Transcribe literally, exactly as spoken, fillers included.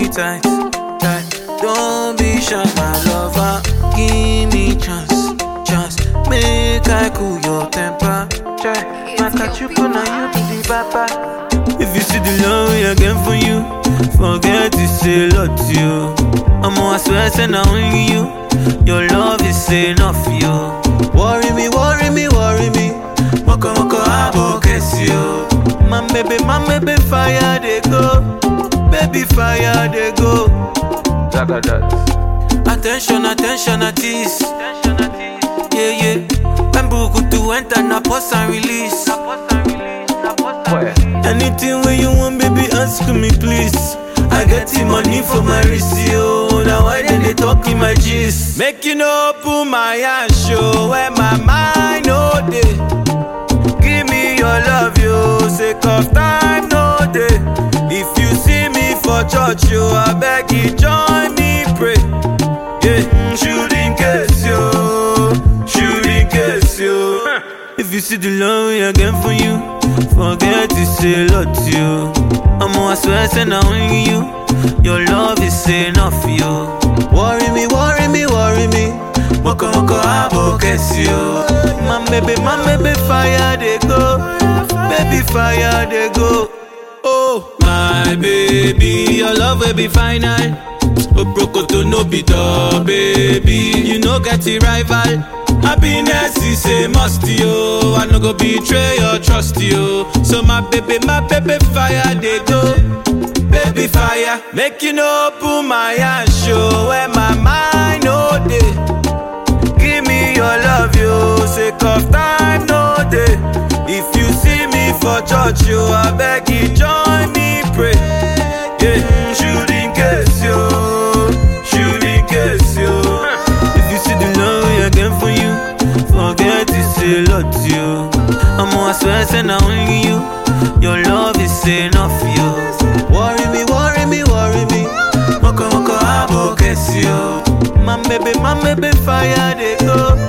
me tight, tight. Don't be shy, my lover. Give me chance, chance. Make I cool your temper. Try, my kachuku na you to the papa. If you see the love we again for you, forget to say lot to you. I'm I swear, say now only you. Your love is enough, you. Worry me, worry me, worry me. Moko moko abo kiss you. My baby, my baby, fire they go. Baby, fire they go. Attention, attention, artist. Yeah, yeah. When Buku to enter, na pause and release. Anything where you want, baby, ask me, please. I get the money for my wrist, yo. Now why then they talk in my gist? Make you know, open my hand, show where my mind, no day. Give me your love, yo. Sake of time, no day. If you see me for church, yo, I beg you, join me, pray. Yeah, shoot in case, yo. Shoot in case, yo. If you see the love we again for you, forget to say lot to you. I'm I swear, say now only you. Your love is enough, you. Worry me, worry me, worry me. Moko moko abo kiss you. My baby, my baby, fire they go. Baby, fire they go. Oh, my baby, your love will be final. Oproko to no be dog, baby. You no get a rival. Happiness is a must, yo. I no go betray your trust, yo. So my baby, my baby, fire they go. Baby fire, make you know, open my hand, show where my mind, no day. Give me your love, yo. Sake of time, no day. If you see me for church, yo, I beg you, join me, pray. Yeah, shoot in case, yo. Shoot in case, yo. If you see the love again for you, forget to say lot to you. I'm I swear, say now only you. Your love is enough, you. Worry me, worry me, worry me. Moko moko abo kiss you. My baby, my baby, fire they go.